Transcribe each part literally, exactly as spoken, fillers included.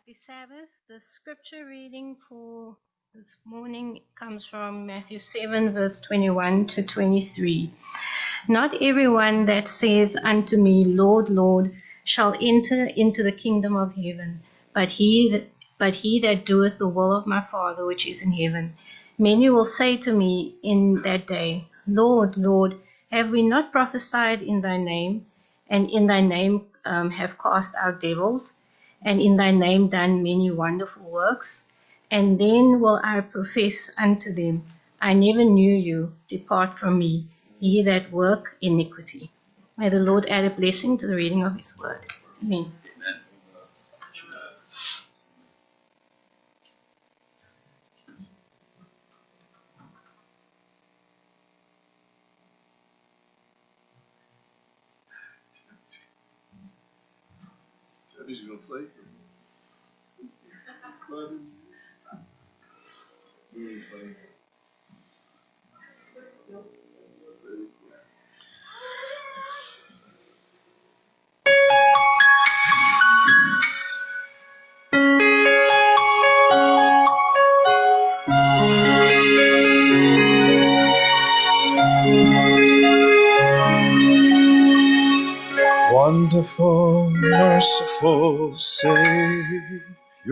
Happy Sabbath. The scripture reading for this morning comes from Matthew seven, verse twenty-one to twenty-three. Not everyone that saith unto me, Lord, Lord, shall enter into the kingdom of heaven, but he that, but he that doeth the will of my Father which is in heaven. Many will say to me in that day, Lord, Lord, have we not prophesied in thy name, and in thy name um, have cast out devils, and in thy name done many wonderful works? And then will I profess unto them, I never knew you, depart from me, ye that work iniquity. May the Lord add a blessing to the reading of his word. Amen. Debbie's going to play for me. Wonderful, merciful Savior,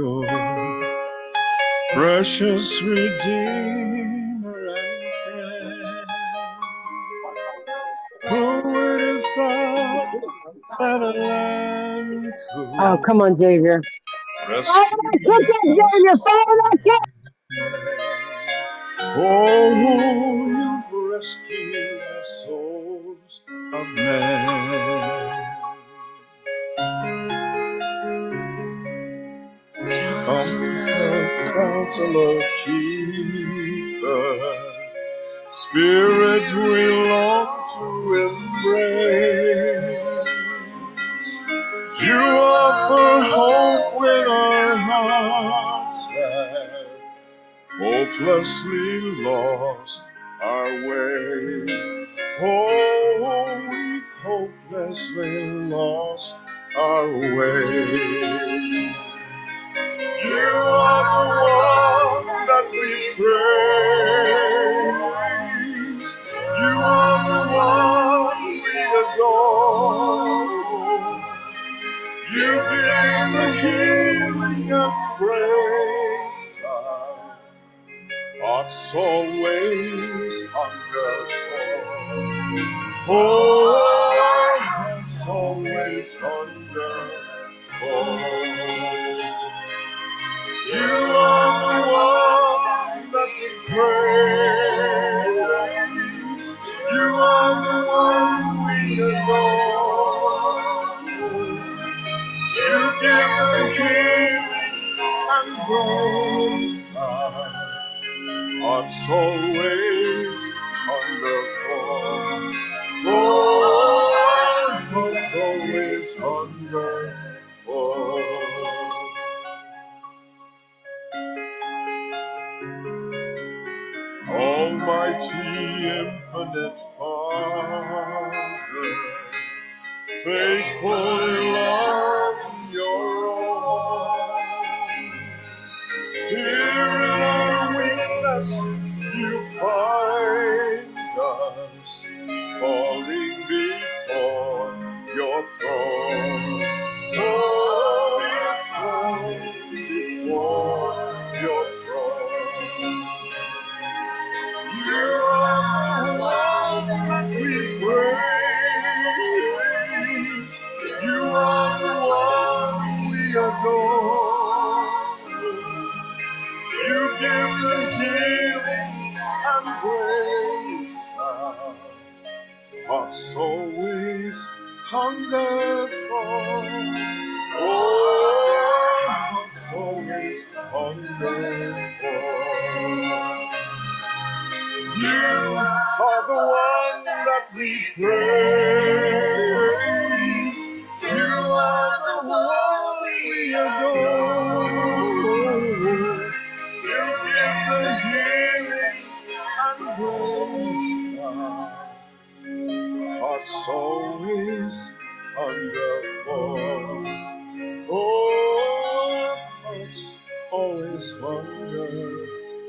precious Redeemer and friend. Who would have thought that a lamb Oh, could come on, Xavier. rescue Oh, that chicken, us? Xavier! Follow that chicken! Oh, you've rescued the souls of men. Comfort, Counselor, Keeper, Spirit we long to embrace. You offer hope when our hearts have hopelessly lost our way. Oh, we've hopelessly lost our way. You are the one that we praise. You are the one we adore. You give the healing and praise. Hearts always hunger for. Oh, hearts always hunger for. You are the one that we praise. You are the one we adore. You give the healing and grace. Hearts always hunger for. Oh, hearts always hunger for. Almighty, infinite Father, faithful in love your own. Here in our weakness you find us, falling before your throne. Oh, falling before your throne. You are the one that we praise. You are the one we adore. You give the healing and grace. Hearts always hunger for. Oh, hearts always hunger for. You are the one that we praise. You are the one we adore. You give the healing and grace. Hearts always hunger for. Oh, is wonderful.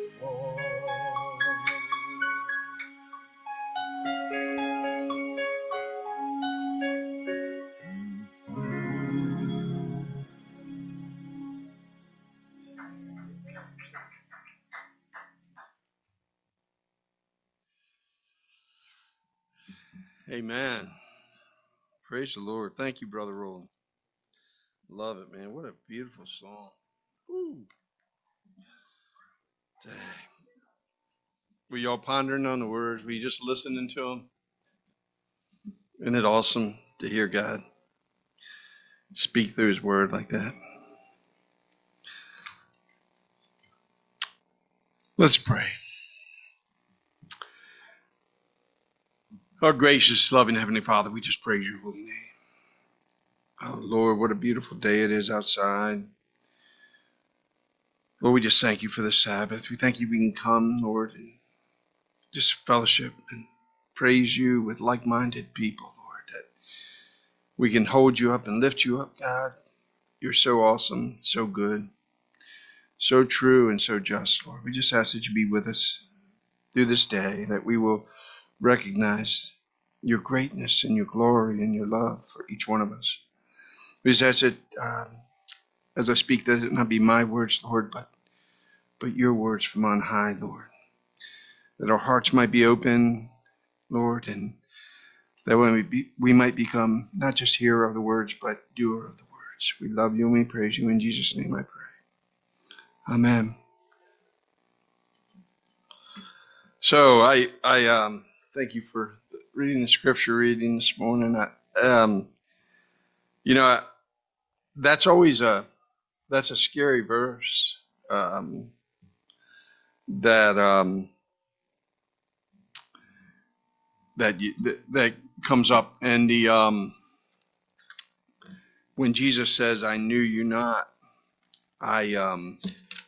Amen. Praise the Lord. Thank you, Brother Roland. Love it, man. What a beautiful song. Woo. Dang. Were y'all pondering on the words? Were you just listening to them? Isn't it awesome to hear God speak through his word like that? Let's pray. Our gracious, loving Heavenly Father, we just praise your holy name. Oh, Lord, what a beautiful day it is outside. Lord, we just thank you for the Sabbath. We thank you we can come, Lord, and just fellowship and praise you with like-minded people, Lord, that we can hold you up and lift you up, God. You're so awesome, so good, so true, and so just, Lord. We just ask that you be with us through this day, that we will recognize your greatness and your glory and your love for each one of us. We just ask that um, as I speak, that it not be my words, Lord, but, but your words from on high, Lord. That our hearts might be open, Lord, and that when we, be, we might become not just hearer of the words, but doer of the words. We love you and we praise you. In Jesus' name I pray. Amen. So I I um, thank you for reading the scripture reading this morning. I, um, you know, I, that's always a that's a scary verse um, that um, that, you, that that comes up, and the um, when Jesus says, "I knew you not," I um,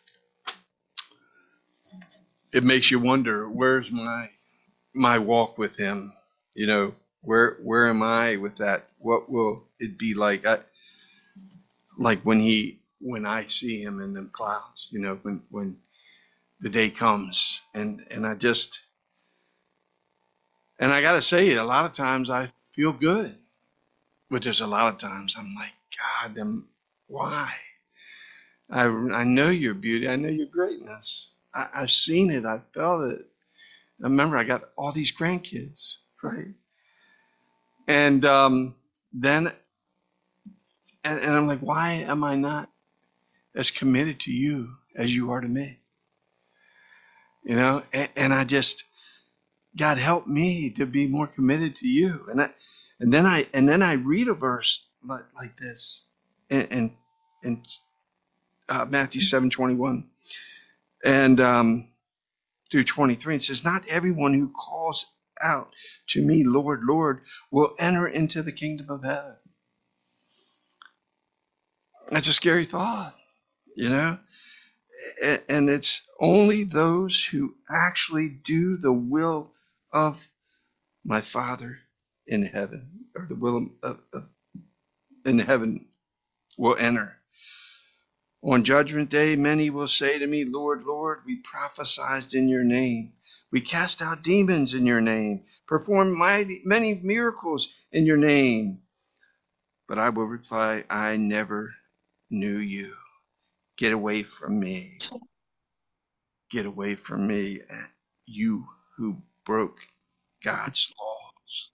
it makes you wonder, where's my my walk with him? You know, where where am I with that? What will it be like? I, like when he when I see him in the clouds, you know, when when the day comes, and and I just and I gotta say, a lot of times I feel good, but there's a lot of times I'm like, God, then why? I I know your beauty, I know your greatness. I, I've seen it, I've felt it. I remember I got all these grandkids, right? And um, then and, and I'm like, why am I not as committed to you as you are to me? You know, and, and I just, God, help me to be more committed to you. And I, and then I and then I read a verse like, like this in in, in uh, Matthew seven twenty one and um, through twenty three. It says, "Not everyone who calls out to me, Lord, Lord, will enter into the kingdom of heaven." That's a scary thought, you know. And it's only those who actually do the will of my Father in heaven, or the will of, of in heaven, will enter. On judgment day, many will say to me, Lord, Lord, we prophesied in your name. We cast out demons in your name, performed mighty, many miracles in your name. But I will reply, I never knew you. Get away from me. Get away from me, you who broke God's laws.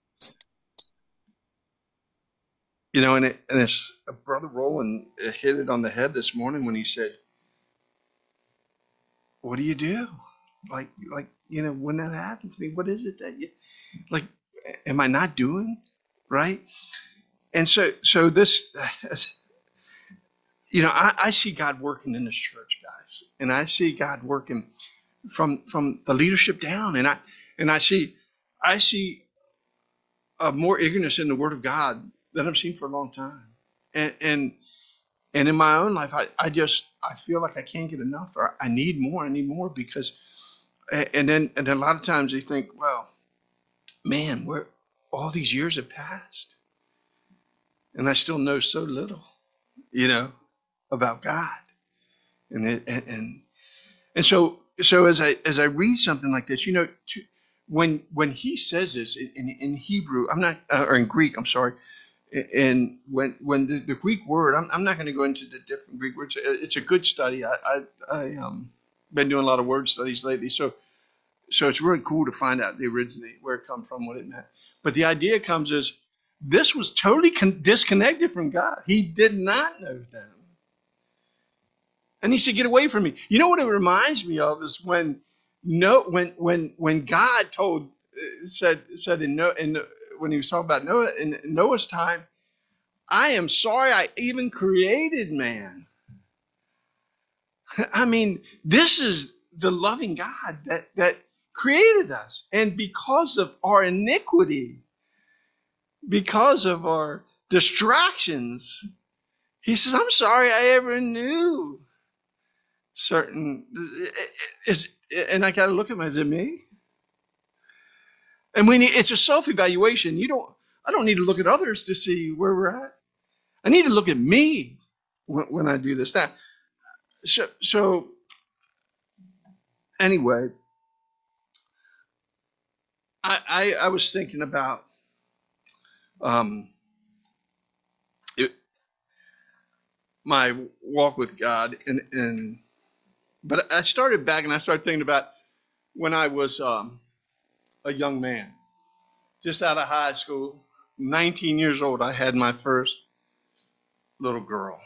You know, and, it, and it's Brother Roland hit it on the head this morning when he said, what do you do? Like, like, you know, when that happens to me, what is it that you, like, am I not doing right? And so, so this, you know, I, I see God working in this church, guys, and I see God working from, from the leadership down. And I, and I see, I see uh, more ignorance in the word of God than I've seen for a long time. And, and, and in my own life, I, I just, I feel like I can't get enough, or I need more, I need more because, and then, and then a lot of times they think, well, man, where all these years have passed and I still know so little, you know, about God. And it, and, and and so so as I as I read something like this, you know, to, when when he says this in, in Hebrew, I'm not uh, or in Greek, I'm sorry, and when when the, the Greek word, I'm I'm not going to go into the different Greek words. It's a good study. I I, I um been doing a lot of word studies lately, so so it's really cool to find out the originate, where it comes from, what it meant. But the idea comes is this was totally con- disconnected from God. He did not know them. And he said, "Get away from me." You know what it reminds me of is when no, when when when God told said said in no in when he was talking about Noah in Noah's time, "I am sorry I even created man." I mean, this is the loving God that that created us, and because of our iniquity, because of our distractions, he says, "I'm sorry I ever knew." Certain is, and I got to look at my, is it me? And we need, it's a self-evaluation. You don't, I don't need to look at others to see where we're at. I need to look at me when, when I do this. Now, so, so anyway, I, I, I was thinking about um, it, my walk with God, and, and but I started back, and I started thinking about when I was um, a young man, just out of high school, nineteen years old. I had my first little girl.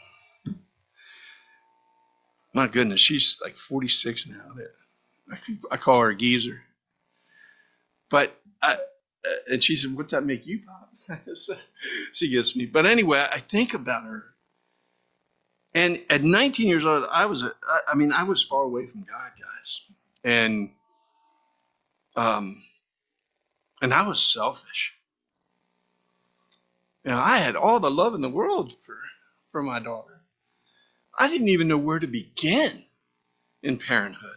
My goodness, she's like forty-six now. I, I call her a geezer. But I, and she said, "What's that make you, Pop?" So she gets me. But anyway, I think about her. And at nineteen years old, I was, a, I mean, I was far away from God, guys. And, um, and I was selfish. You know, I had all the love in the world for, for my daughter. I didn't even know where to begin in parenthood.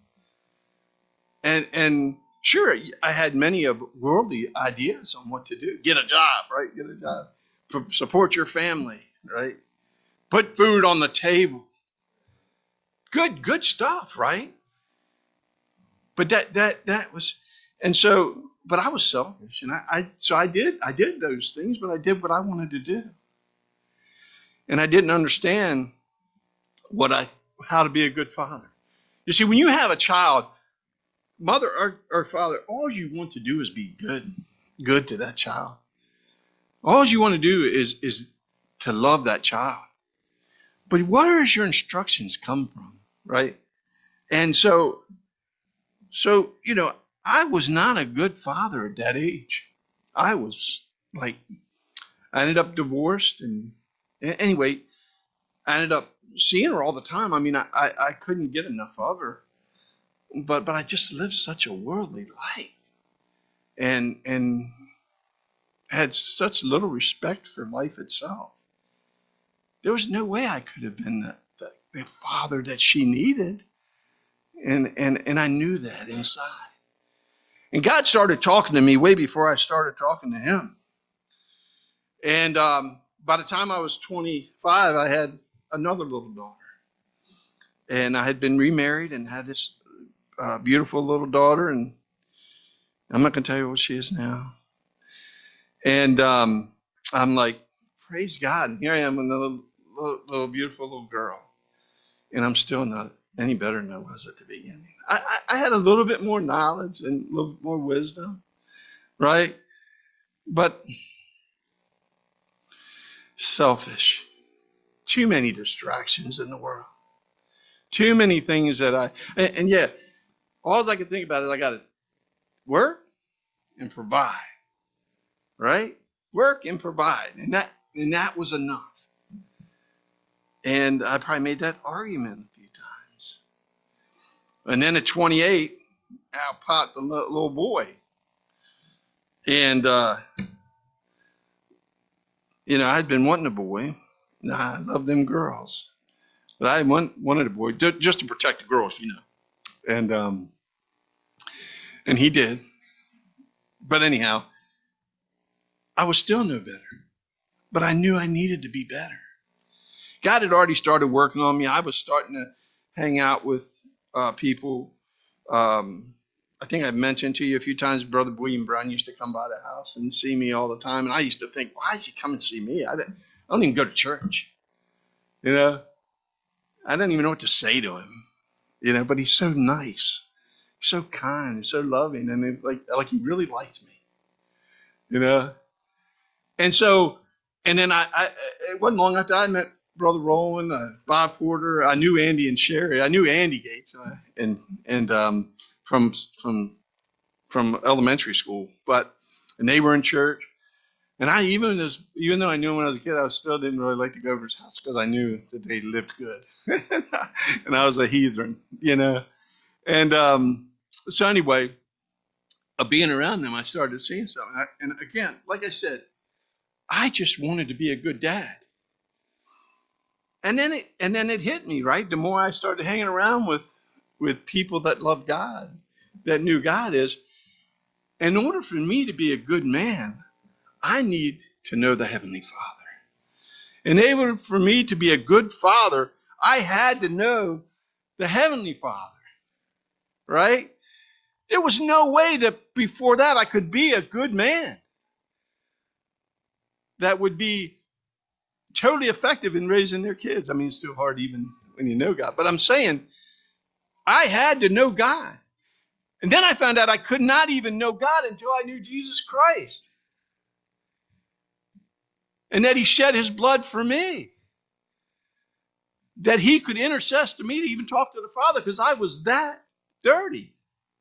And, and sure, I had many of worldly ideas on what to do. Get a job, right? Get a job. Support your family, right? Put food on the table. Good, good stuff, right? But that, that, that was, and so, but I was selfish, and I, I, so I did, I did those things, but I did what I wanted to do, and I didn't understand what I, how to be a good father. You see, when you have a child, mother or, or father, all you want to do is be good, good to that child. All you want to do is, is to love that child. But where does your instructions come from, right? And so, so, you know, I was not a good father at that age. I was like, I ended up divorced, and anyway, I ended up seeing her all the time. I mean, I, I, I couldn't get enough of her, but, but I just lived such a worldly life, and, and had such little respect for life itself. There was no way I could have been the, the, the father that she needed. And, and, and I knew that inside. And God started talking to me way before I started talking to him. And um, by the time I was twenty-five, I had another little daughter. And I had been remarried and had this uh, beautiful little daughter. And I'm not going to tell you what she is now. And um, I'm like, praise God. And here I am with a little, little, little beautiful little girl. And I'm still not any better than I was at the beginning. I, I, I had a little bit more knowledge and a little bit more wisdom, right? But selfish. Too many distractions in the world. Too many things that I, and, and yeah, all I can think about is I got to work and provide, right? Work and provide. And that, and that was enough. And I probably made that argument a few times. And then at twenty-eight, out popped the little boy. And, uh, you know, I'd been wanting a boy. Nah, I love them girls. But I want, wanted a boy just to protect the girls, you know. And, um, and he did. But anyhow, I was still no better. But I knew I needed to be better. God had already started working on me. I was starting to hang out with uh, people. Um, I think I've mentioned to you a few times, Brother William Brown used to come by the house and see me all the time. And I used to think, why does he come and see me? I don't, I don't even go to church. You know, I don't even know what to say to him. You know, but he's so nice, so kind, so loving, and it, like like he really liked me. You know, and so, and then I, I it wasn't long after I met Brother Roland, uh, Bob Porter. I knew Andy and Sherry. I knew Andy Gates, uh, and and um, from from from elementary school, but and they were in church. And I even as even though I knew him when I was a kid, I still didn't really like to go over his house because I knew that they lived good, and I was a heathen, you know. And um, so anyway, uh, being around them, I started seeing something. I, and again, like I said, I just wanted to be a good dad. And then it and then it hit me, right? The more I started hanging around with with people that love God, that knew God is, in order for me to be a good man, I need to know the Heavenly Father. In order for me to be a good father, I had to know the Heavenly Father, right? There was no way that before that I could be a good man that would be totally effective in raising their kids. I mean, it's still hard even when you know God. But I'm saying I had to know God. And then I found out I could not even know God until I knew Jesus Christ. And that he shed his blood for me. That he could intercede to me to even talk to the Father because I was that dirty.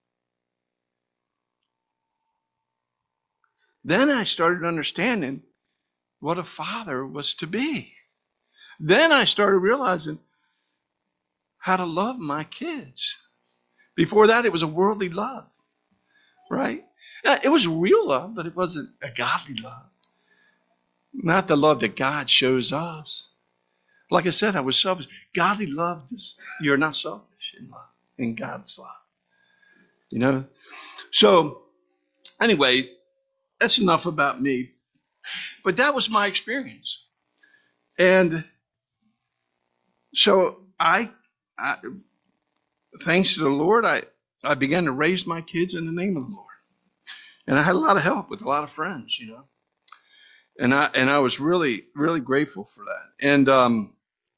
Then I started understanding what a father was to be. Then I started realizing how to love my kids. Before that, it was a worldly love, right? It was real love, but it wasn't a godly love. Not the love that God shows us. Like I said, I was selfish. Godly love is, you're not selfish in love, in God's love. You know? So, anyway, that's enough about me. But that was my experience. And so I, I thanks to the Lord, I, I began to raise my kids in the name of the Lord. And I had a lot of help with a lot of friends, you know. And I and I was really, really grateful for that. And um,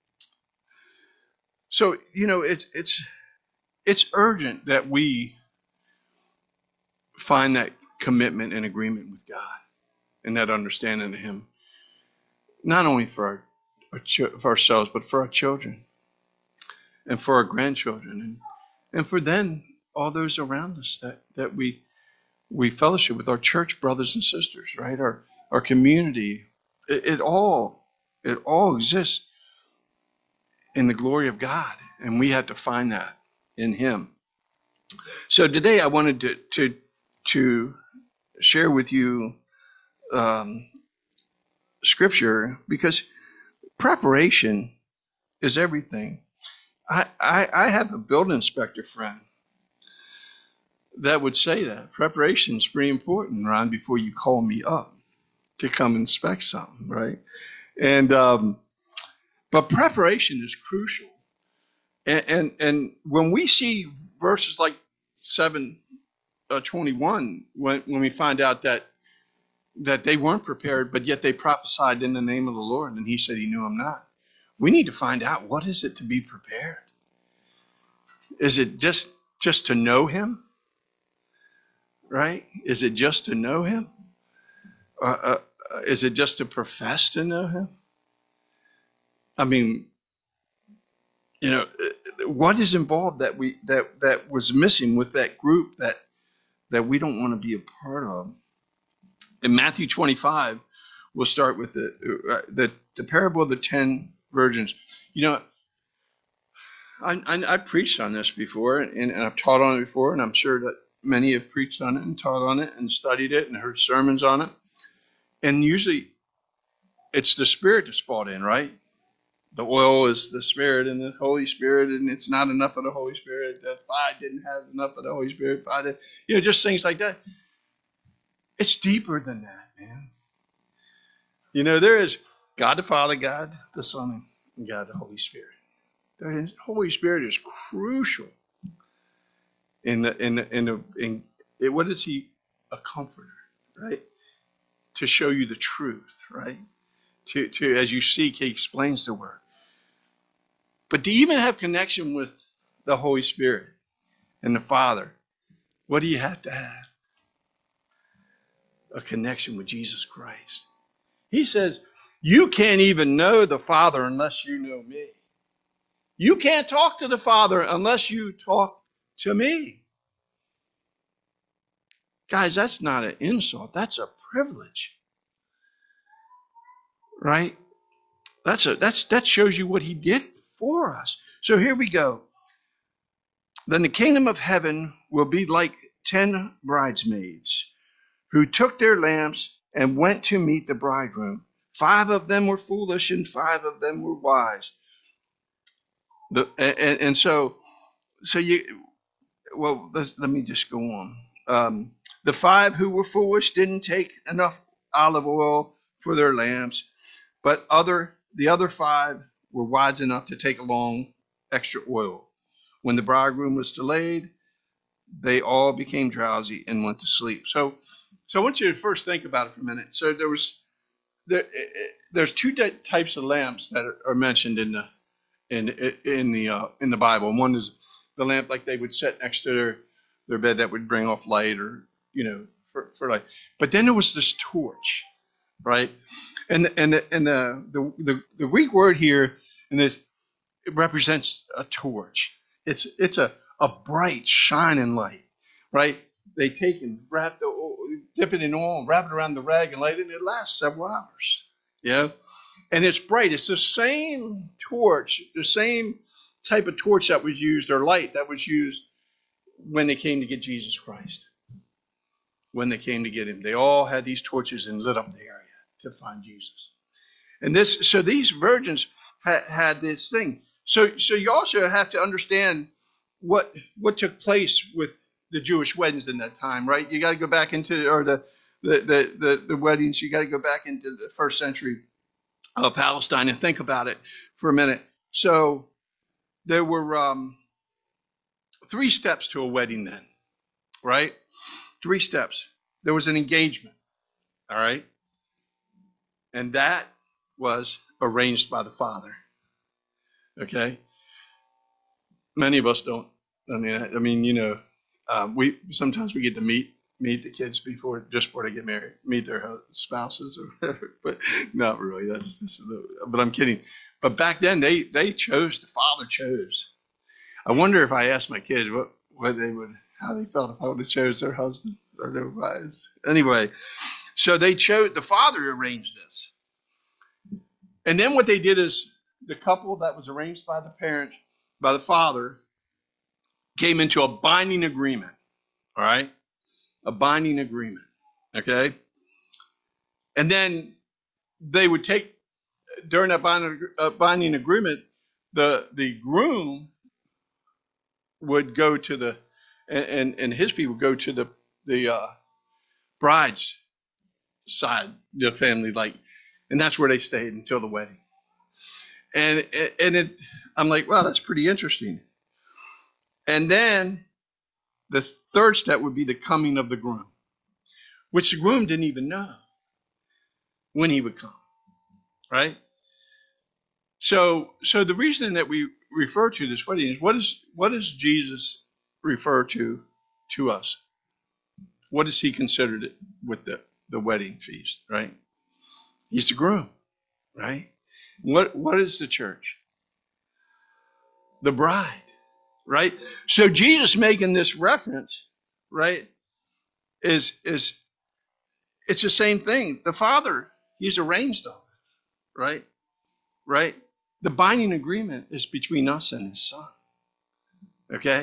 so, you know, it's it's it's urgent that we find that commitment and agreement with God and that understanding of Him, not only for our, our ch- for ourselves, but for our children and for our grandchildren, and and for then all those around us that that we we fellowship with, our church brothers and sisters, right? Our our community. It, it all it all exists in the glory of God, and we have to find that in Him. So today I wanted to to to share with you um, scripture, because preparation is everything. I, I I have a building inspector friend that would say that preparation is pretty important, Ron, before you call me up to come inspect something, right? And um, but preparation is crucial. And, and and when we see verses like seven uh, twenty-one, when when we find out that that they weren't prepared, but yet they prophesied in the name of the Lord, and He said He knew them not. We need to find out, what is it to be prepared? Is it just just to know Him, right? Is it just to know Him? Uh, uh, is it just to profess to know Him? I mean, you know, what is involved that we that that was missing with that group that that we don't want to be a part of? In Matthew twenty-five, we'll start with the uh, the, the parable of the ten virgins. You know, I, I I've preached on this before, and, and I've taught on it before, and I'm sure that many have preached on it and taught on it and studied it and heard sermons on it. And usually, it's the Spirit that's brought in, right? The oil is the Spirit and the Holy Spirit, and it's not enough of the Holy Spirit. That I didn't have enough of the Holy Spirit. I did, you know, just things like that. It's deeper than that, man. You know, there is God the Father, God the Son, and God the Holy Spirit. The Holy Spirit is crucial in the in the in the in it, what is he? A comforter, right? To show you the truth, right? To to as you seek, he explains the word. But to even have connection with the Holy Spirit and the Father, what do you have to have? A connection with Jesus Christ. He says, you can't even know the Father unless you know me. You can't talk to the Father unless you talk to me. Guys, that's not an insult. That's a privilege. Right? That's a that's that shows you what he did for us. So here we go. Then the kingdom of heaven will be like ten bridesmaids who took their lamps and went to meet the bridegroom. Five of them were foolish and five of them were wise. The, and, and so, so you, well, let, let me just go on. Um, the five who were foolish didn't take enough olive oil for their lamps, but other the other five were wise enough to take along extra oil. When the bridegroom was delayed, they all became drowsy and went to sleep. So, so I want you to first think about it for a minute. So there was there, there's two types of lamps that are mentioned in the in in the uh, in the Bible. One is the lamp like they would set next to their their bed that would bring off light, or you know, for, for light. But then there was this torch, right? And and the, and the, the the the Greek word here in this, it represents a torch. It's it's a a bright shining light, right? They take and wrap the oil, dip it in oil, wrap it around the rag and light it, and it lasts several hours. Yeah, and it's bright. It's the same torch, the same type of torch that was used, or light that was used when they came to get Jesus Christ. When they came to get him, they all had these torches and lit up the area to find Jesus. And this, so these virgins had, had this thing. So, so you also have to understand what what took place with the Jewish weddings in that time, right? You got to go back into, or the the the the, the weddings. You got to go back into the first century of Palestine and think about it for a minute. So there were um, three steps to a wedding then, right? Three steps. There was an engagement, all right, and that was arranged by the father. Okay. Many of us don't. I mean, I mean, you know, um, we sometimes we get to meet meet the kids before just before they get married, meet their spouses or whatever. But not really. That's just the, but I'm kidding. But back then, they they chose. The father chose. I wonder if I asked my kids what what they would how they felt if I would have chose their husband or their wives. Anyway, so they chose. The father arranged this, and then what they did is the couple that was arranged by the parent, by the father, came into a binding agreement. All right, a binding agreement. Okay, and then they would take during that binding, uh, binding agreement, the the groom would go to the and and his people would go to the the uh, bride's side, the family, like, and that's where they stayed until the wedding. And and it, I'm like, wow, that's pretty interesting. And then the third step would be the coming of the groom, which the groom didn't even know when he would come, right? So, so the reason that we refer to this wedding is what is what does Jesus refer to to us? What is he considered it with the, the wedding feast, right? He's the groom, right? What what is the church? The bride, right? So Jesus making this reference, right, is is it's the same thing. The Father, he's arranged all this, right? Right? The binding agreement is between us and his son. Okay?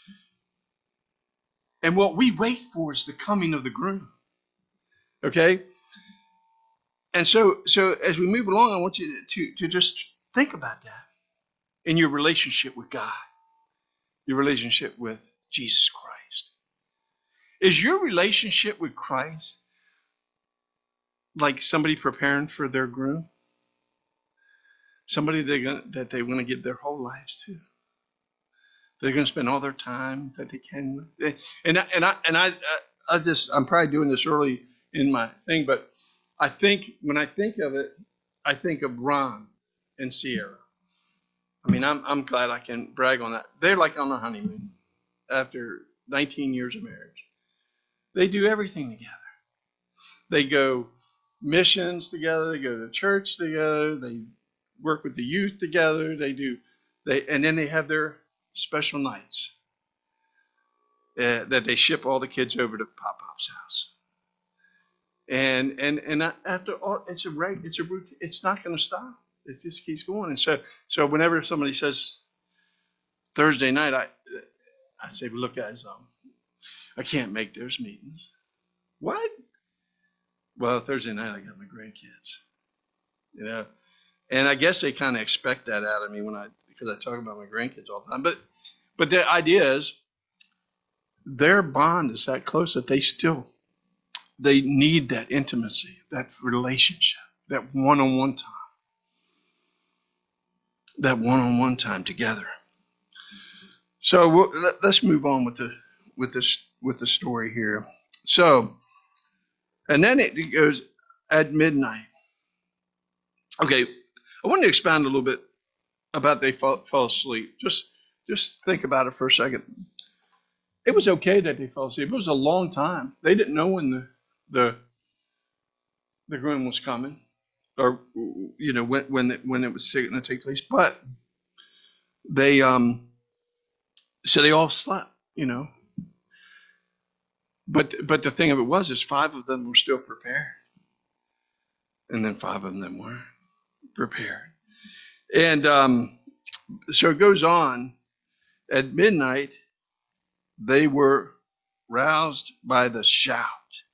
And what we wait for is the coming of the groom. Okay? And so so as we move along, I want you to, to, to just think about that in your relationship with God, your relationship with Jesus Christ. Is your relationship with Christ like somebody preparing for their groom? somebody they're gonna, that they want to give their whole lives to. They're going to spend all their time that they can with. They, and I, and I and I I just I'm probably doing this early in my thing, but I think when I think of it, I think of Ron and Sierra. I mean, I'm I'm glad I can brag on that. They're like on a honeymoon after nineteen years of marriage. They do everything together. They go missions together. They go to church together. They work with the youth together. They do they and then they have their special nights uh, that they ship all the kids over to Pop Pop's house. And and and after all, it's a right, it's a routine. It's not going to stop. It just keeps going. And so so whenever somebody says Thursday night, I I say, well, look, guys, um, I can't make those meetings. What? Well, Thursday night I got my grandkids. You know, and I guess they kind of expect that out of me when I because I talk about my grandkids all the time. But but the idea is their bond is that close that they still they need that intimacy, that relationship, that one-on-one time, that one-on-one time together. So we'll, let's move on with the with this with the story here. So, and then it goes at midnight. Okay, I want to expand a little bit about they fall, fell asleep. Just just think about it for a second. It was okay that they fell asleep. It was a long time. They didn't know when the the the groom was coming, or you know when when it, when it was going to take place. But they um so they all slept, you know. But but the thing of it was is five of them were still prepared, and then five of them weren't prepared. And um, so it goes on. At midnight, they were roused by the shout.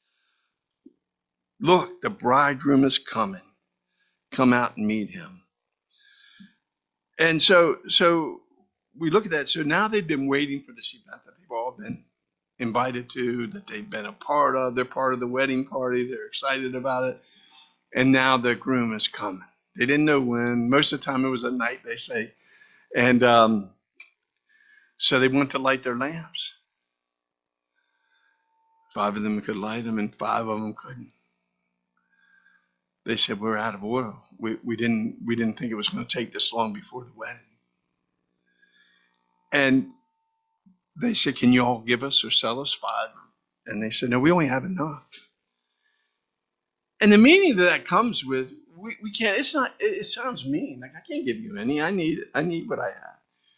Look, the bridegroom is coming. Come out and meet him. And so so we look at that. So now they've been waiting for this event that they've all been invited to, that they've been a part of. They're part of the wedding party. They're excited about it. And now the groom is coming. They didn't know when. Most of the time it was at night, they say. And um, so they went to light their lamps. Five of them could light them and five of them couldn't. They said, we're out of oil. We, we didn't we didn't think it was going to take this long before the wedding. And they said, can you all give us or sell us five? And they said, no, we only have enough. And the meaning that that comes with, we, we can't, it's not, it, it sounds mean. Like, I can't give you any. I need, I need what I have.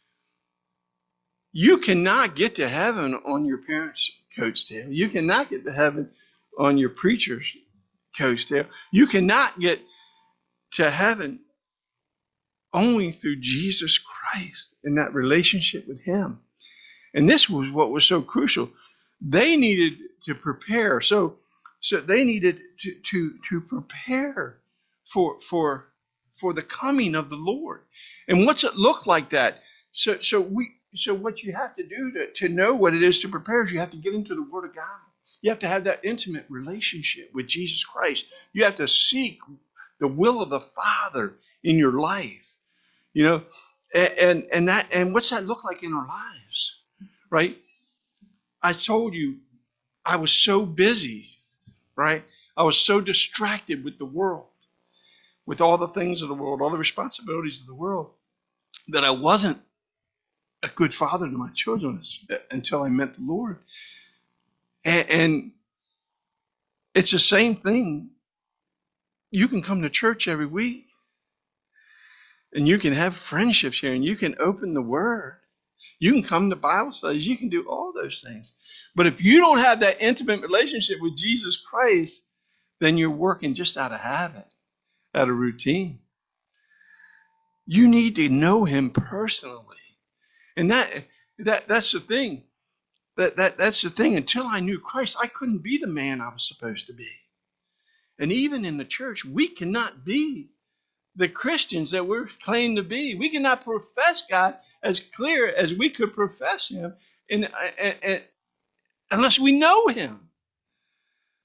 You cannot get to heaven on your parents' coat's tail. You cannot get to heaven on your preacher's coat's tail. You cannot get to heaven only through Jesus Christ and that relationship with him. And this was what was so crucial. They needed to prepare. So, so they needed to, to, to prepare for, for, for the coming of the Lord. And what's it look like that? So, so we, so what you have to do to, to know what it is to prepare is you have to get into the Word of God. You have to have that intimate relationship with Jesus Christ. You have to seek the will of the Father in your life. You know, and, and, and that, and what's that look like in our lives? Right? I told you I was so busy, right? I was so distracted with the world, with all the things of the world, all the responsibilities of the world, that I wasn't a good father to my children until I met the Lord. And, and it's the same thing. You can come to church every week, and you can have friendships here, and you can open the Word. You can come to Bible studies. You can do all those things. But if you don't have that intimate relationship with Jesus Christ, then you're working just out of habit, out of routine. You need to know him personally. And that that that's the thing. That that that's the thing. Until I knew Christ, I couldn't be the man I was supposed to be. And even in the church, we cannot be the Christians that we're claimed to be. We cannot profess God as clear as we could profess him in, in, in, unless we know him.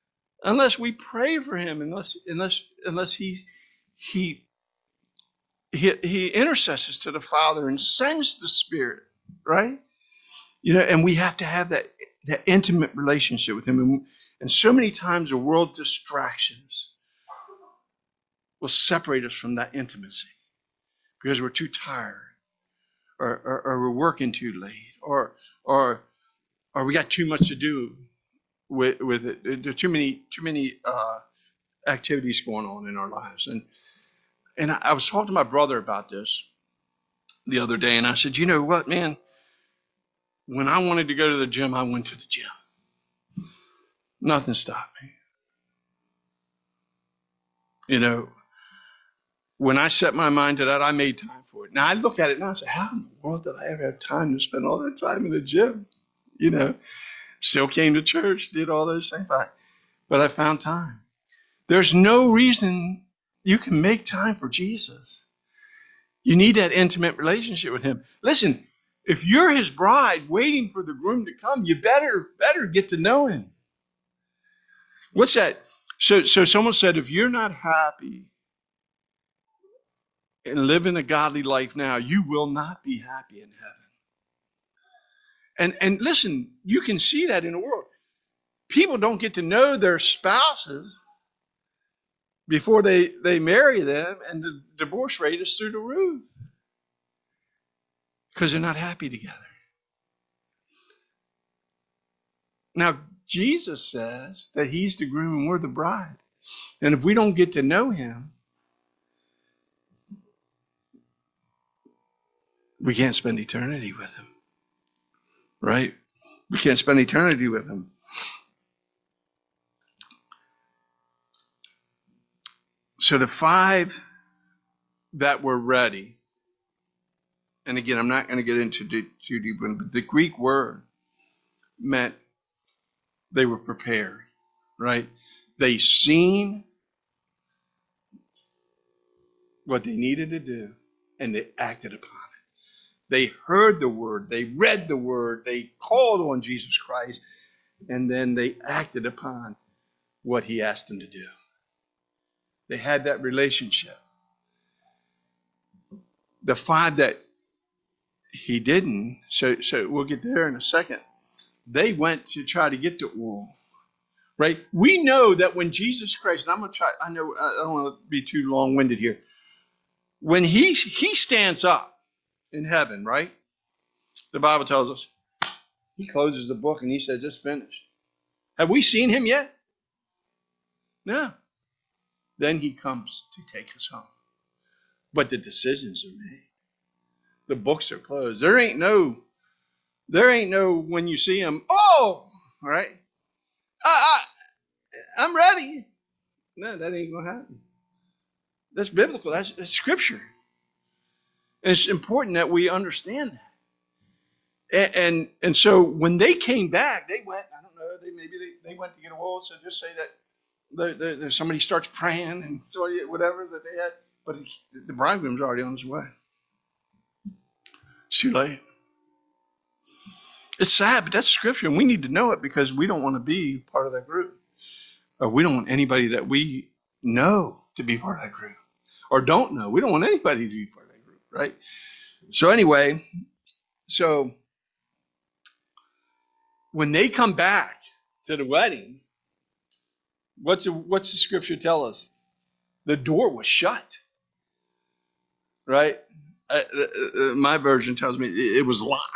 Unless we pray for him, unless unless unless he he he, he intercesses to the Father and sends the Spirit, right? You know, and we have to have that, that intimate relationship with him. And, and so many times the world distractions will separate us from that intimacy because we're too tired, or, or, or we're working too late, or or or we got too much to do with with it. There are too many too many uh, activities going on in our lives. And and I, I was talking to my brother about this the other day, and I said, you know what, man? When I wanted to go to the gym, I went to the gym. Nothing stopped me. You know, when I set my mind to that, I made time for it. Now I look at it now and say, how in the world did I ever have time to spend all that time in the gym? You know, still came to church, did all those things, but, but I found time. There's no reason you can make time for Jesus. You need that intimate relationship with him. Listen, if you're his bride waiting for the groom to come, you better, better get to know him. What's that? So, so someone said, if you're not happy and living a godly life now, you will not be happy in heaven. And and listen, you can see that in the world. People don't get to know their spouses before they, they marry them, and the divorce rate is through the roof because they're not happy together. Now, Jesus says that he's the groom and we're the bride. And if we don't get to know him, we can't spend eternity with him. Right? We can't spend eternity with him. So the five that were ready, and again, I'm not going to get into too deep, but the Greek word meant they were prepared, right? They seen what they needed to do, and they acted upon it. They heard the word, they read the word, they called on Jesus Christ, and then they acted upon what he asked them to do. They had that relationship. The five that he didn't, so so we'll get there in a second, they went to try to get the oil, right? We know that when Jesus Christ, and I'm going to try, I know I don't want to be too long-winded here. When he he stands up in heaven, right? The Bible tells us, he closes the book and he says, it's finished. Have we seen him yet? No. Then he comes to take us home. But the decisions are made. The books are closed. There ain't no, there ain't no when you see him, oh, right? I, I, I'm ready. No, that ain't going to happen. That's biblical. That's, that's scripture. And it's important that we understand that. And, and and so when they came back, they went, I don't know, they maybe they, they went to get oil, so just say that the, the, the, somebody starts praying and so whatever that they had, but it, the bridegroom's already on his way. It's too late. It's sad, but that's scripture, and we need to know it because we don't want to be part of that group. Or we don't want anybody that we know to be part of that group. Or don't know. We don't want anybody to be part of that group, right? So anyway, so when they come back to the wedding, what's the, what's the scripture tell us? The door was shut, right? Uh, uh, uh, my version tells me it, it was locked.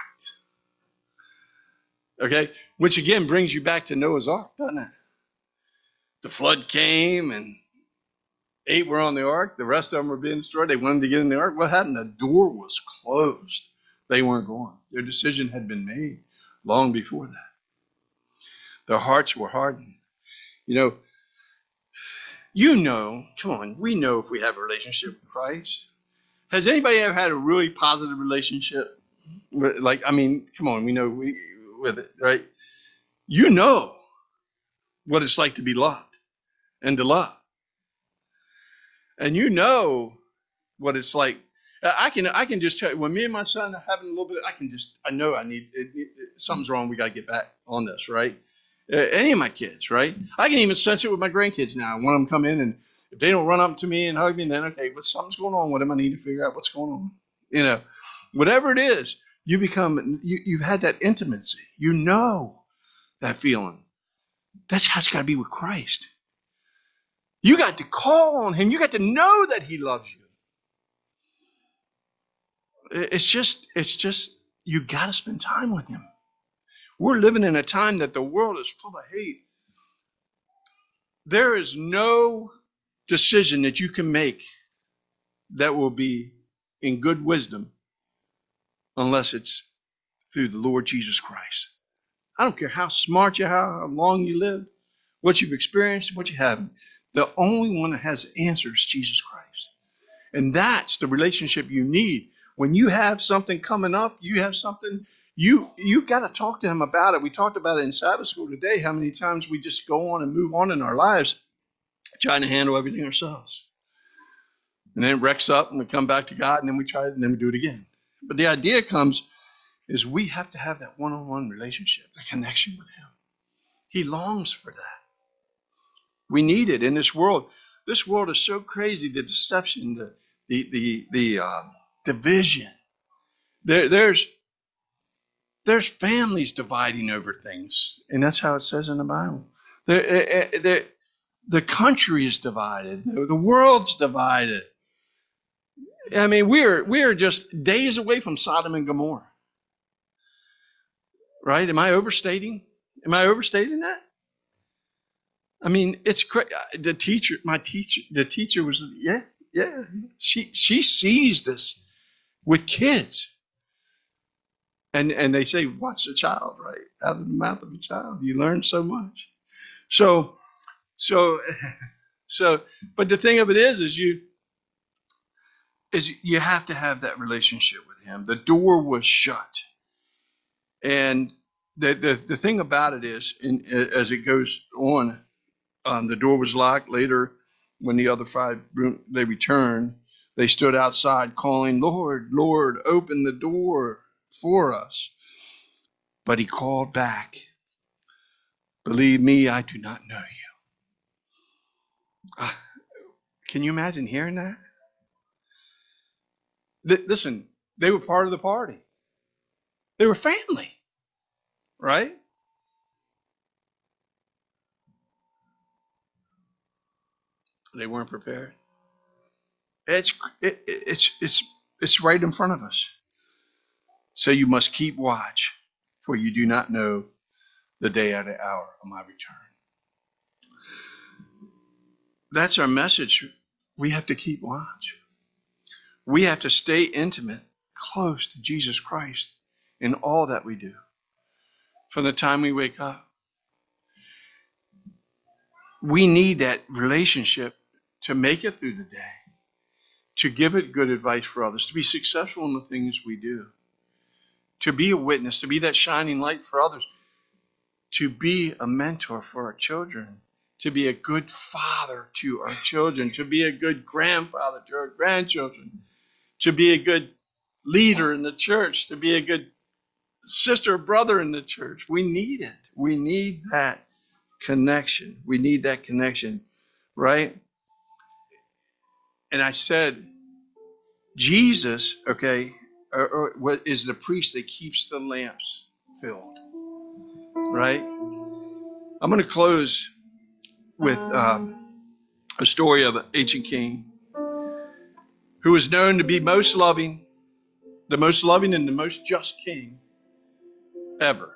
Okay, which again brings you back to Noah's Ark, doesn't it? The flood came and eight were on the ark. The rest of them were being destroyed. They wanted to get in the ark. What happened? The door was closed. They weren't going. Their decision had been made long before that. Their hearts were hardened. You know, you know, come on, we know if we have a relationship with Christ. Has anybody ever had a really positive relationship? Like, I mean, come on, we know we with it, right? You know what it's like to be loved and to love. And you know what it's like. I can I can just tell you, when me and my son are having a little bit, I can just, I know I need, it, it, something's wrong. We got to get back on this, right? Uh, any of my kids, right? I can even sense it with my grandkids now. One of them come in and, If they don't run up to me and hug me, then okay, but something's going on with them. I need to figure out what's going on. You know, whatever it is, you become, you, you've had that intimacy. You know that feeling. That's how it's got to be with Christ. You got to call on him. You got to know that he loves you. It's just, it's just, you got to spend time with him. We're living in a time that the world is full of hate. There is no decision that you can make that will be in good wisdom unless it's through the Lord Jesus Christ. I don't care how smart you are, how long you live, what you've experienced, what you haven't. The only one that has answers is Jesus Christ. And that's the relationship you need. When you have something coming up, you have something, you, you've got to talk to him about it. We talked about it in Sabbath school today, how many times we just go on and move on in our lives trying to handle everything ourselves. And then it wrecks up and we come back to God and then we try it and then we do it again. But the idea comes is we have to have that one-on-one relationship, the connection with him. He longs for that. We need it in this world. This world is so crazy, the deception, the the the, the uh, division. There, there's there's families dividing over things, and that's how it says in the Bible. The, the, the country is divided. The world's divided. I mean, we're we're just days away from Sodom and Gomorrah. Right? Am I overstating? Am I overstating that? I mean, it's crazy. The teacher, my teacher, the teacher was, yeah, yeah. She she sees this with kids. And and they say, watch the child, right? Out of the mouth of a child. You learn so much. So, so, so, but the thing of it is, is you, is you have to have that relationship with him. The door was shut. And the the, the thing about it is, in, as it goes on, um, the door was locked. Later, when the other five, they returned, they stood outside calling, Lord, Lord, open the door for us. But he called back, believe me, I do not know you. Uh, can you imagine hearing that? Th- listen, they were part of the party. They were family, right? They weren't prepared. It's it, it's it's it's right in front of us. So you must keep watch, for you do not know the day or the hour of my return. That's our message. We have to keep watch. We have to stay intimate, close to Jesus Christ in all that we do. From the time we wake up. We need that relationship to make it through the day, to give it good advice for others, to be successful in the things we do, to be a witness, to be that shining light for others, to be a mentor for our children, to be a good father to our children, to be a good grandfather to our grandchildren, to be a good leader in the church, to be a good sister or brother in the church. We need it. We need that connection. We need that connection, right? And I said, Jesus, okay, or, or, what is the priest that keeps the lamps filled, right? I'm going to close with um, a story of an ancient king who was known to be most loving, the most loving and the most just king ever.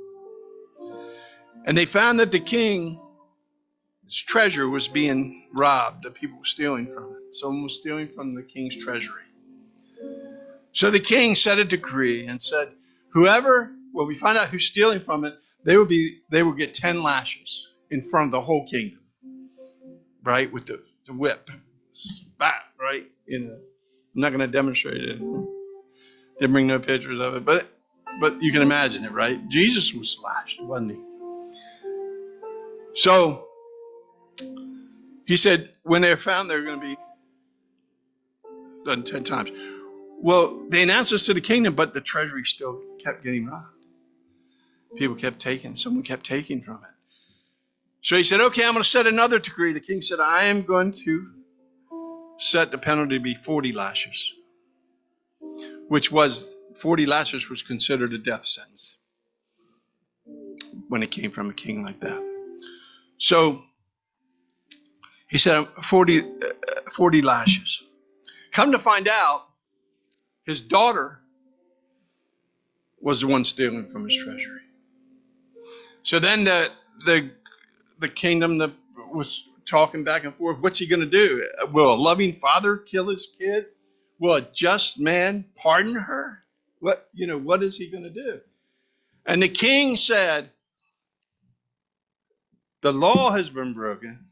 And they found that the king's treasure was being robbed. The people were stealing from it. Someone was stealing from the king's treasury. So the king set a decree and said, whoever, well, we find out who's stealing from it, they would be, they would get ten lashes in front of the whole kingdom, right? With the, the whip, spat, right? In the, I'm not going to demonstrate it. Didn't bring no pictures of it, but but you can imagine it, right? Jesus was lashed, wasn't he? So he said, when they're found, they're going to be done ten times. Well, they announced this to the kingdom, but the treasury still kept getting robbed. People kept taking. Someone kept taking from it. So he said, okay, I'm going to set another decree. The king said, I am going to set the penalty to be forty lashes, which was, forty lashes was considered a death sentence when it came from a king like that. So he said, forty, uh, forty lashes. Come to find out, his daughter was the one stealing from his treasury. So then the the the kingdom that was talking back and forth, what's he going to do? Will a loving father kill his kid? Will a just man pardon her? What, you know, what is he going to do? And the king said, the law has been broken.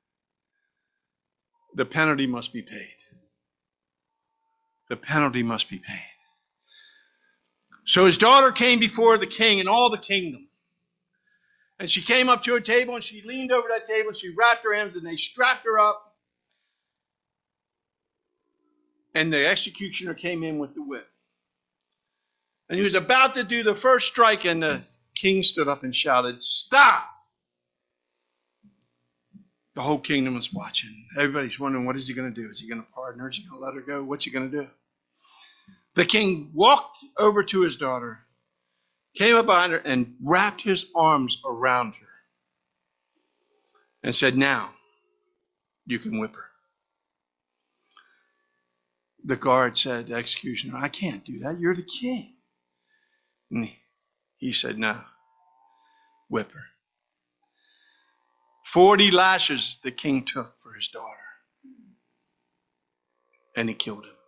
The penalty must be paid. The penalty must be paid. So his daughter came before the king and all the kingdom. And she came up to a table and she leaned over that table and she wrapped her arms and they strapped her up. And the executioner came in with the whip. And he was about to do the first strike and the king stood up and shouted, stop! The whole kingdom was watching. Everybody's wondering, what is he going to do? Is he going to pardon her? Is he going to let her go? What's he going to do? The king walked over to his daughter, came up behind her, and wrapped his arms around her and said, now, you can whip her. The guard said, the executioner, I can't do that. You're the king. And he said, no, whip her. Forty lashes the king took for his daughter. And he killed him.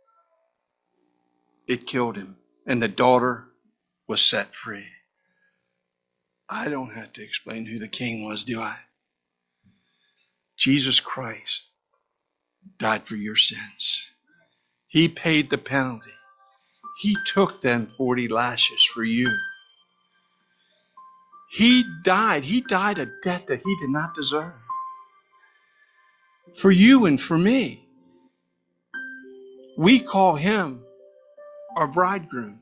It killed him. And the daughter was set free. I don't have to explain who the king was, do I? Jesus Christ died for your sins. He paid the penalty. He took them forty lashes for you. He died. He died a death that he did not deserve. For you and for me. We call him our bridegroom.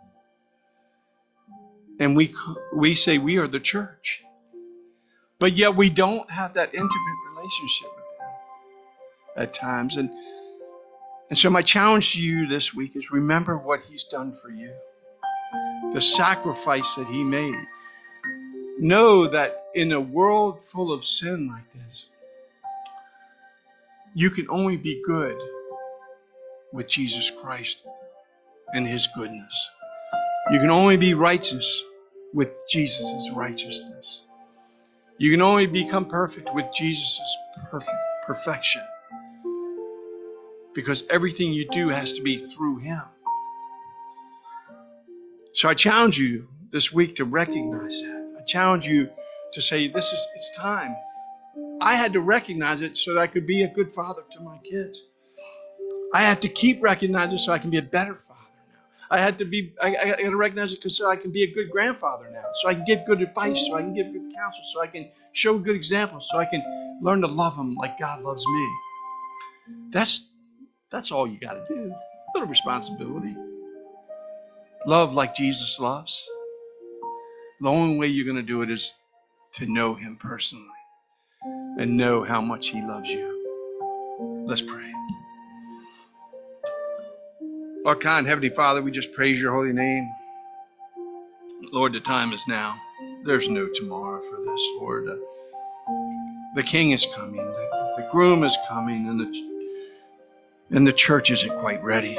And we we say we are the church. But yet we don't have that intimate relationship with him at times. And, and so my challenge to you this week is remember what he's done for you. The sacrifice that he made. Know that in a world full of sin like this, you can only be good with Jesus Christ and his goodness. You can only be righteous with Jesus' righteousness. You can only become perfect with Jesus' perfect perfection. Because everything you do has to be through him. So I challenge you this week to recognize that. I challenge you to say, this is, it's time. I had to recognize it so that I could be a good father to my kids. I have to keep recognizing it so I can be a better father now. I had to be, I, I got to recognize it so I can be a good grandfather now. So I can give good advice, so I can give good counsel, so I can show good examples, so I can learn to love them like God loves me. That's, that's all you got to do. A little responsibility. Love like Jesus loves. The only way you're going to do it is to know him personally and know how much he loves you. Let's pray. Our kind Heavenly Father, we just praise your holy name. Lord, the time is now. There's no tomorrow for this, Lord. Uh, the King is coming. The, the groom is coming, and the, and the church isn't quite ready.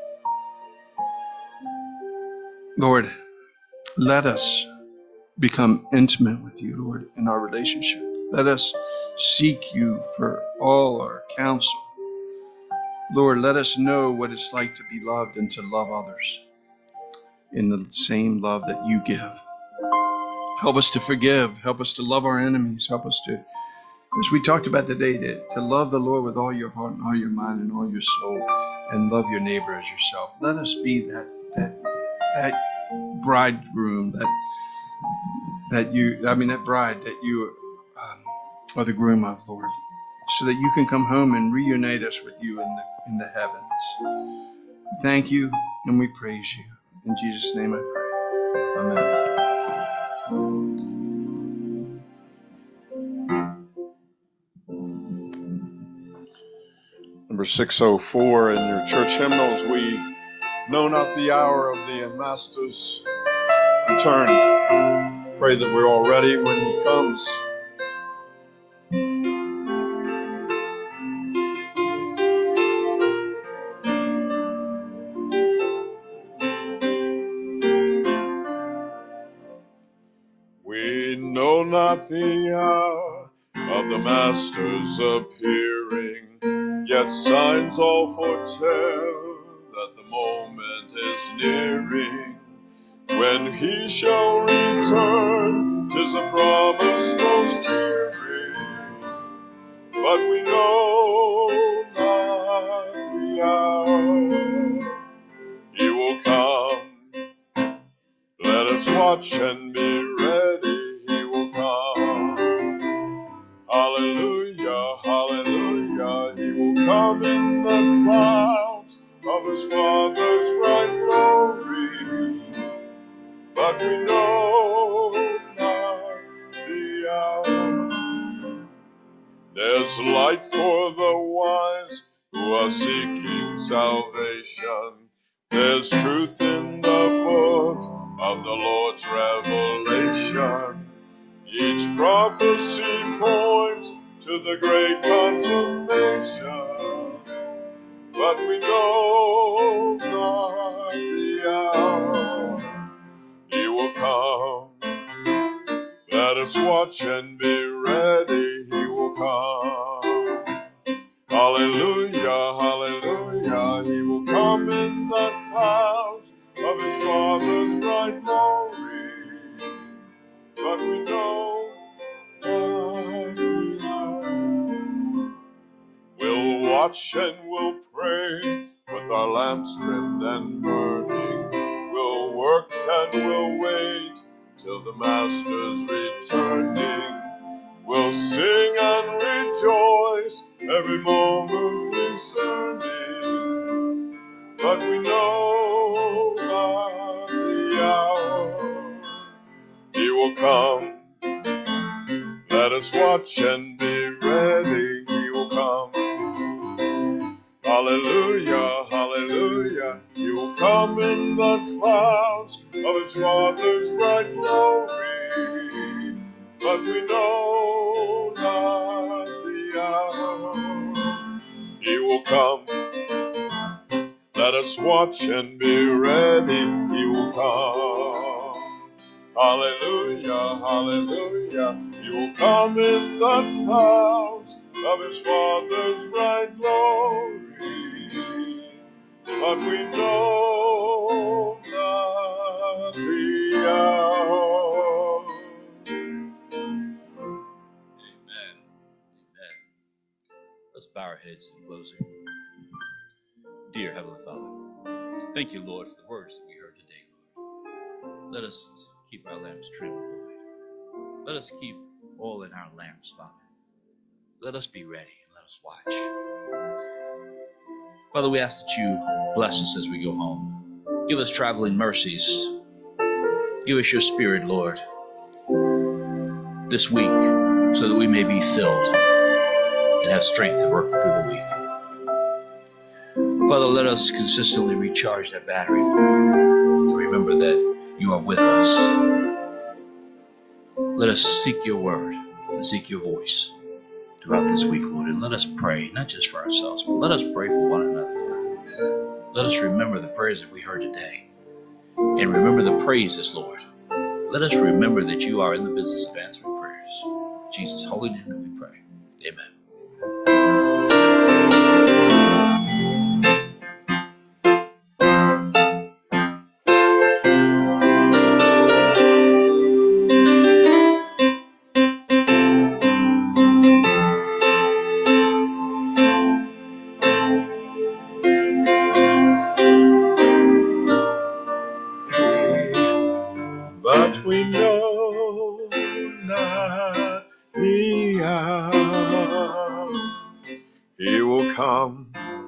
Lord, let us become intimate with you, Lord, in our relationship. Let us seek you for all our counsel. Lord, let us know what it's like to be loved and to love others in the same love that you give. Help us to forgive. Help us to love our enemies. Help us to, as we talked about today, to, to love the Lord with all your heart and all your mind and all your soul, and love your neighbor as yourself. Let us be that that that bridegroom, that that you, I mean that bride that you um, are the groom of, Lord, so that you can come home and reunite us with you in the in the heavens. Thank you, and we praise you. In Jesus' name I pray. Amen. Number six oh four in your church hymnals, we know not the hour of the Master's return. Pray that we're all ready when he comes. We know not the hour of the Master's appearing, yet signs all foretell that the moment is nearing. When he shall return, 'tis a promise most cheering, but we know not the hour. He will come, let us watch and be ready. He will come, hallelujah, hallelujah. He will come in the clouds of his Father's bright glory, but we know not the hour. There's light for the wise who are seeking salvation. There's truth in the book of the Lord's revelation. Each prophecy points to the great consummation, but we know not the hour. He will come, let us watch and be ready. He will come, hallelujah, hallelujah. He will come in the clouds of his Father's bright glory, but we know not the hour. We'll watch and we'll pray with our lamps trimmed and burning. We'll work and we'll wait till the Master's returning. We'll sing and rejoice, every moment discerning, but we know not the hour. He will come, let us watch and be ready. He will come, hallelujah, hallelujah. He will come in the clouds of his Father's bright glory, but we know not the hour. He will come, let us watch and be ready. He will come, hallelujah, hallelujah. He will come in the clouds of his Father's bright glory, but we know not the hour. Amen. Amen. Let's bow our heads in closing. Dear Heavenly Father, thank you, Lord, for the words that we heard today, Lord. Let us keep our lamps trimmed, Lord. Let us keep oil in our lamps, Father. Let us be ready and let us watch. Father, we ask that you bless us as we go home. Give us traveling mercies. Give us your Spirit, Lord, this week, so that we may be filled and have strength to work through the week. Father, let us consistently recharge that battery, Lord, and remember that you are with us. Let us seek your word and seek your voice throughout this week, Lord, and let us pray, not just for ourselves, but let us pray for one another, Father. Let us remember the prayers that we heard today, and remember the praises, Lord. Let us remember that you are in the business of answering prayers. In Jesus' holy name that we pray. Amen. But we know not the hour. He will come,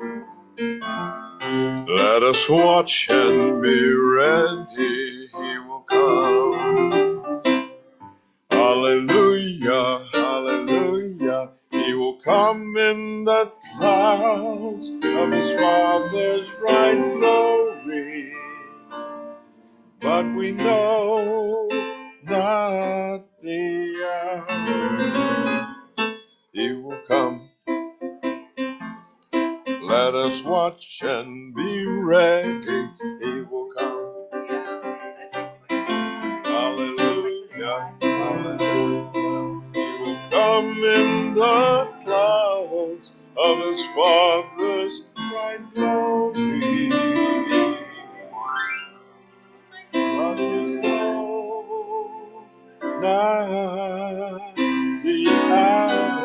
let us watch and be ready. He will come, hallelujah, hallelujah. He will come. come in the clouds of his Father's bright glory, but we know not the hour. He will come. Let us watch and be ready. He will come. Hallelujah, hallelujah. He will come in the clouds of his Father's bright glory. But you know not the hour.